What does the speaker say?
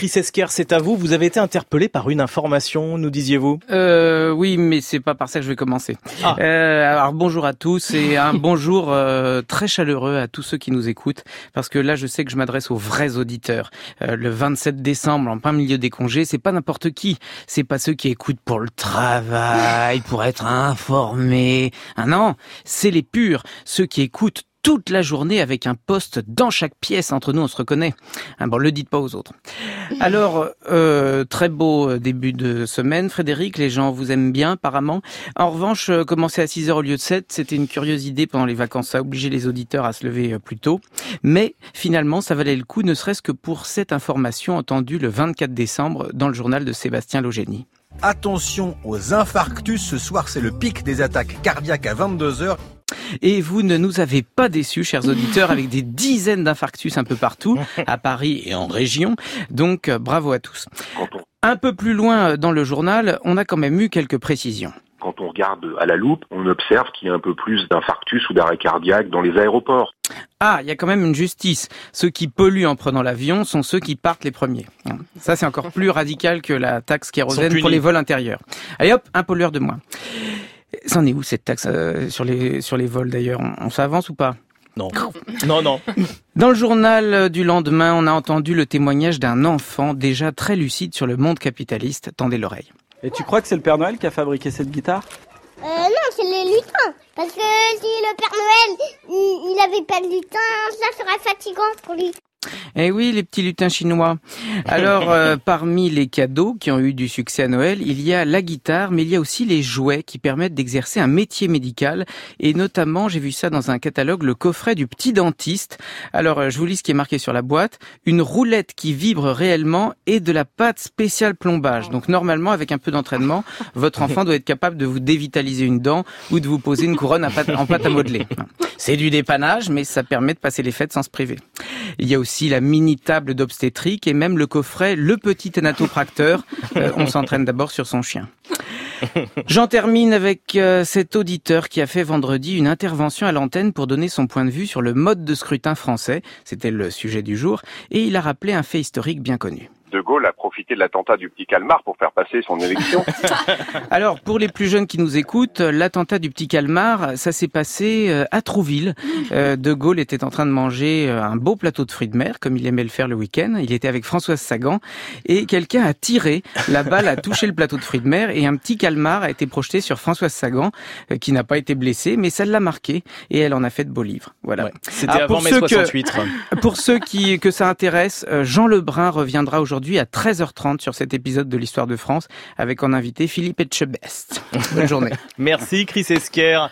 Chris Esquer, c'est à vous. Vous avez été interpellé par une information, nous disiez-vous ? Oui, mais c'est pas par ça que je vais commencer. Alors bonjour à tous et un bonjour très chaleureux à tous ceux qui nous écoutent, parce que là je sais que je m'adresse aux vrais auditeurs. Le 27 décembre, en plein milieu des congés, c'est pas n'importe qui. C'est pas ceux qui écoutent pour le travail, pour être informés. Ah non, c'est les purs, ceux qui écoutent toute la journée avec un poste dans chaque pièce. Entre nous, on se reconnaît. Bon, le dites pas aux autres. Alors, très beau début de semaine, Frédéric. Les gens vous aiment bien, apparemment. En revanche, commencer à 6h au lieu de 7, c'était une curieuse idée pendant les vacances. Ça a obligé les auditeurs à se lever plus tôt. Mais finalement, ça valait le coup, ne serait-ce que pour cette information entendue le 24 décembre dans le journal de Sébastien Logénie. Attention aux infarctus, ce soir c'est le pic des attaques cardiaques à 22h. Et vous ne nous avez pas déçus, chers auditeurs, avec des dizaines d'infarctus un peu partout, à Paris et en région. Donc, bravo à tous. Un peu plus loin dans le journal, on a quand même eu quelques précisions. Quand on regarde à la loupe, on observe qu'il y a un peu plus d'infarctus ou d'arrêt cardiaque dans les aéroports. Ah, il y a quand même une justice. Ceux qui polluent en prenant l'avion sont ceux qui partent les premiers. Ça, c'est encore plus radical que la taxe kérosène pour les vols intérieurs. Allez hop, un pollueur de moins. C'en est où cette taxe sur les vols d'ailleurs ? On s'avance ou pas ? Non. Dans le journal du lendemain, on a entendu le témoignage d'un enfant déjà très lucide sur le monde capitaliste. Tendez l'oreille. Et tu crois que c'est le Père Noël qui a fabriqué cette guitare ? Non, c'est les lutins. Parce que si le Père Noël, il avait pas de lutin, ça serait fatigant pour lui. Eh oui, les petits lutins chinois. Alors, parmi les cadeaux qui ont eu du succès à Noël, il y a la guitare, mais il y a aussi les jouets qui permettent d'exercer un métier médical. Et notamment, j'ai vu ça dans un catalogue, le coffret du petit dentiste. Alors, je vous lis ce qui est marqué sur la boîte. Une roulette qui vibre réellement et de la pâte spéciale plombage. Donc, normalement, avec un peu d'entraînement, votre enfant doit être capable de vous dévitaliser une dent ou de vous poser une couronne en pâte à modeler. C'est du dépannage, mais ça permet de passer les fêtes sans se priver. Il y a aussi la mini table d'obstétrique et même le coffret Le Petit Thanatopracteur. On s'entraîne d'abord sur son chien. J'en termine avec cet auditeur qui a fait vendredi une intervention à l'antenne pour donner son point de vue sur le mode de scrutin français. C'était le sujet du jour. Et il a rappelé un fait historique bien connu. De Gaulle a profité de l'attentat du Petit Calmar pour faire passer son élection. Alors, pour les plus jeunes qui nous écoutent, l'attentat du Petit Calmar, ça s'est passé à Trouville. De Gaulle était en train de manger un beau plateau de fruits de mer, comme il aimait le faire le week-end. Il était avec Françoise Sagan et quelqu'un a tiré. La balle a touché le plateau de fruits de mer et un petit calmar a été projeté sur Françoise Sagan, qui n'a pas été blessée, mais ça l'a marqué et elle en a fait de beaux livres. Voilà. Ouais, c'était avant mai 68. Pour ceux que ça intéresse, Jean Lebrun reviendra aujourd'hui à 13h30 sur cet épisode de l'Histoire de France avec en invité Philippe Etchebest. Bonne journée. Merci Chris Esquer.